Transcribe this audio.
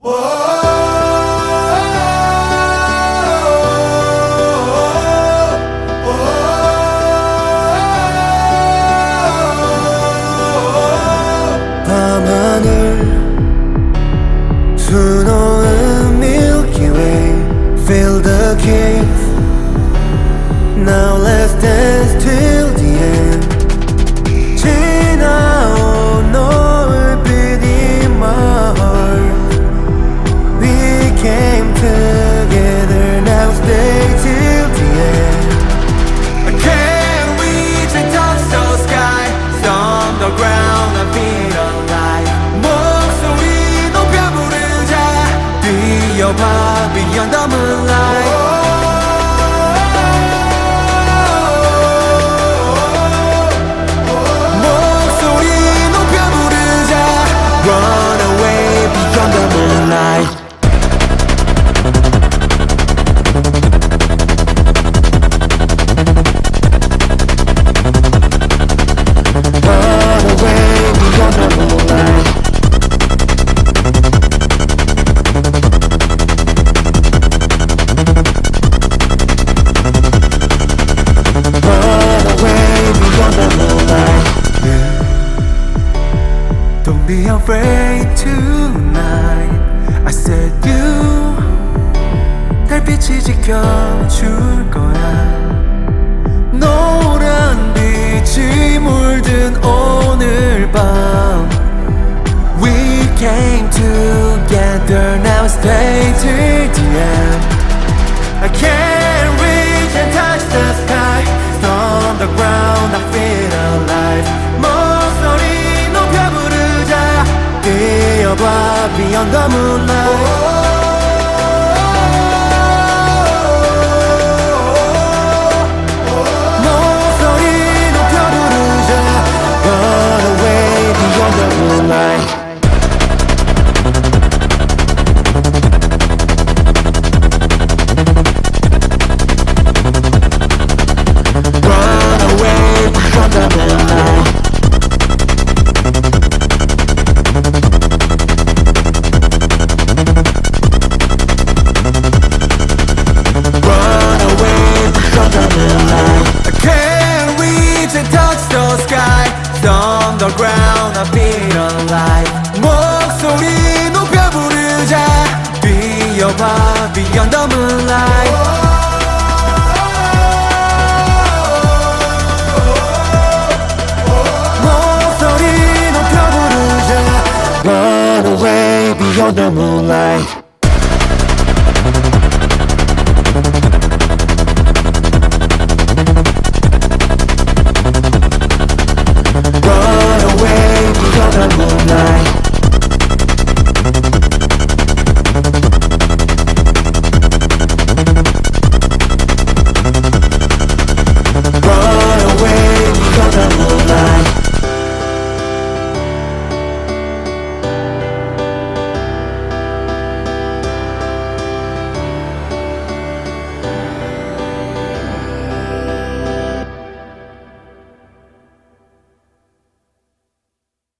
밤하늘 수놓은 Milky Way Fill the cave Now let's dance till the end 지나온 노을빛 in my heart We came together Now stay till the end I can't reach and touch the sky From the ground I feel alive 목소리 높여 부르자 뛰어봐 beyond the moonlight Run away beyond the moonlight Run away beyond the moonlight Run away beyond the moonlight Don't be afraid tonight I said you 달빛이 지켜줄 거야 노란 빛이 물든 오늘 밤 We came together Now stay till the end I can't reach and touch the sky From the ground I feel alive 목소리 높여 부르자 뛰어봐 beyond the moonlight 목소리 높여 부르자 Run away beyond the moonlight Run away beyond the moonlight Run away beyond the moonlight I can't reach and touch the sky From the ground I feel alive 목소리 높여 부르자 뛰어봐 beyond the moonlight 목소리 높여 부르자 Run away beyond the moonlight